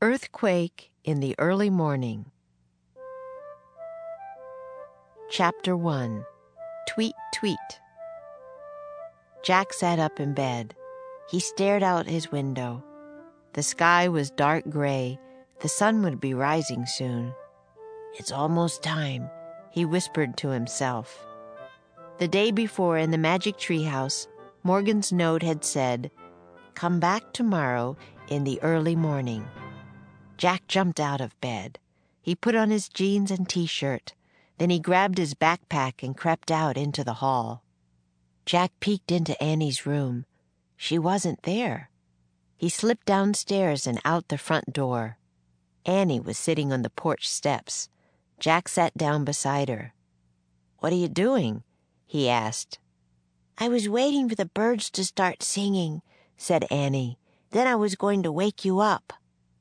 Earthquake in the Early Morning. Chapter 1. Tweet, Tweet. Jack sat up in bed. He stared out his window. The sky was dark gray. The sun would be rising soon. "It's almost time," he whispered to himself. The day before in the magic treehouse, Morgan's note had said, "Come back tomorrow in the early morning." Jack jumped out of bed. He put on his jeans and t-shirt. Then he grabbed his backpack and crept out into the hall. Jack peeked into Annie's room. She wasn't there. He slipped downstairs and out the front door. Annie was sitting on the porch steps. Jack sat down beside her. "What are you doing?" he asked. "I was waiting for the birds to start singing," said Annie. "Then I was going to wake you up."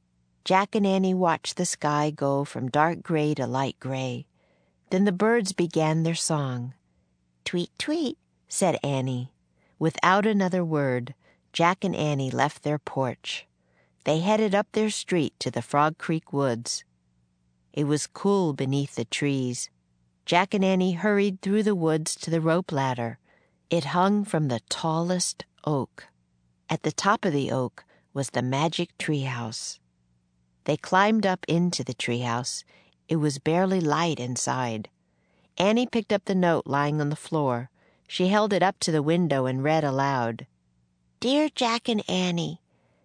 Jack and Annie watched the sky go from dark gray to light gray. Then the birds began their song. "Tweet, tweet," said Annie. Without another word, Jack and Annie left their porch. They headed up their street to the Frog Creek woods. It was cool beneath the trees. Jack and Annie hurried through the woods to the rope ladder. It hung from the tallest oak. At the top of the oak was the magic treehouse. They climbed up into the treehouse. It was barely light inside. Annie picked up the note lying on the floor. She held it up to the window and read aloud. "Dear Jack and Annie,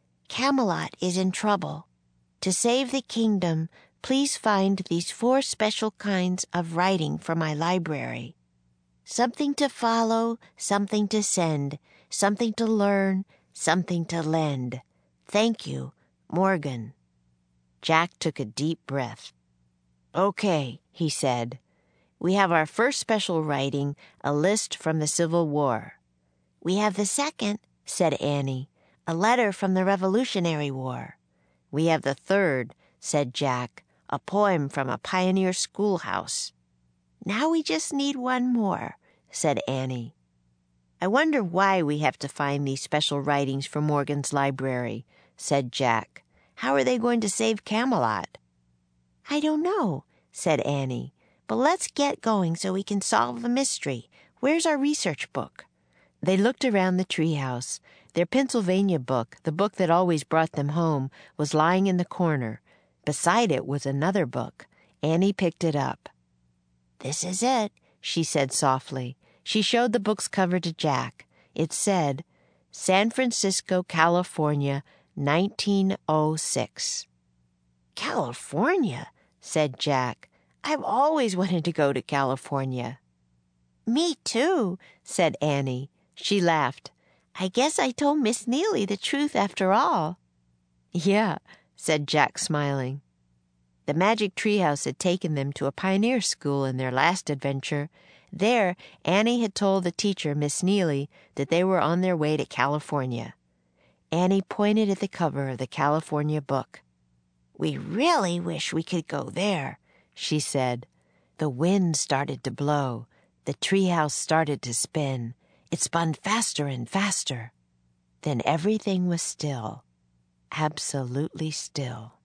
Camelot is in trouble. To save the kingdom, please find these 4 special kinds of writing for my library. Something to follow, something to send, something to learn, something to lend. Thank you, Morgan." Jack took a deep breath. "Okay," he said. "We have our first special writing, a list from the Civil War." "We have the second," said Annie, "a letter from the Revolutionary War." "We have the third," said Jack, "a poem from a pioneer schoolhouse." "Now we just need one more," said Annie. "I wonder why we have to find these special writings for Morgan's library," said Jack. "How are they going to save Camelot?" "I don't know," said Annie. "But let's get going so we can solve the mystery. Where's our research book?" They looked around the treehouse. Their Pennsylvania book, the book that always brought them home, was lying in the corner. Beside it was another book. Annie picked it up. "This is it," she said softly. She showed the book's cover to Jack. It said, "San Francisco, California, 1906. "California," said Jack. "I've always wanted to go to California." "Me too," said Annie. She laughed. "I guess I told Miss Neely the truth after all." "Yeah," said Jack, smiling. The magic treehouse had taken them to a pioneer school in their last adventure. There, Annie had told the teacher, Miss Neely, that they were on their way to California. Annie pointed at the cover of the California book. "We really wish we could go there," she said. The wind started to blow. The treehouse started to spin. It spun faster and faster. Then everything was still, absolutely still.